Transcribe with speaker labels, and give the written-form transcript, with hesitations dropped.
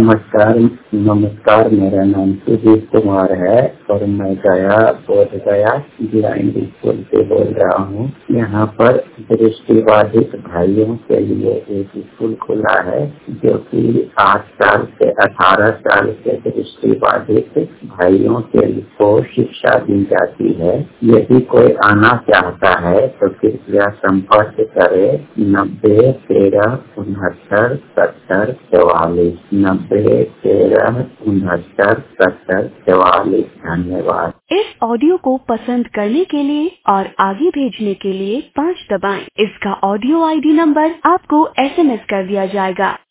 Speaker 1: नमस्कार। नमस्कार, मेरा नाम सुजीत कुमार है और मैं बोध गया ब्लाइंड स्कूल से बोल रहा हूँ। यहाँ पर दृष्टिबाधित भाइयों के लिए एक स्कूल खुला है जो कि 8 साल से 18 साल के दृष्टिबाधित भाइयों के को शिक्षा दी जाती है। यदि कोई आना चाहता है तो कृपया संपर्क करे 90 13 69 70 44 90 13 69 70 44। धन्यवाद।
Speaker 2: इस ऑडियो को पसंद करने के लिए और आगे भेजने के लिए 5 दबाएं। इसका ऑडियो ID नंबर आपको SMS कर दिया जाएगा।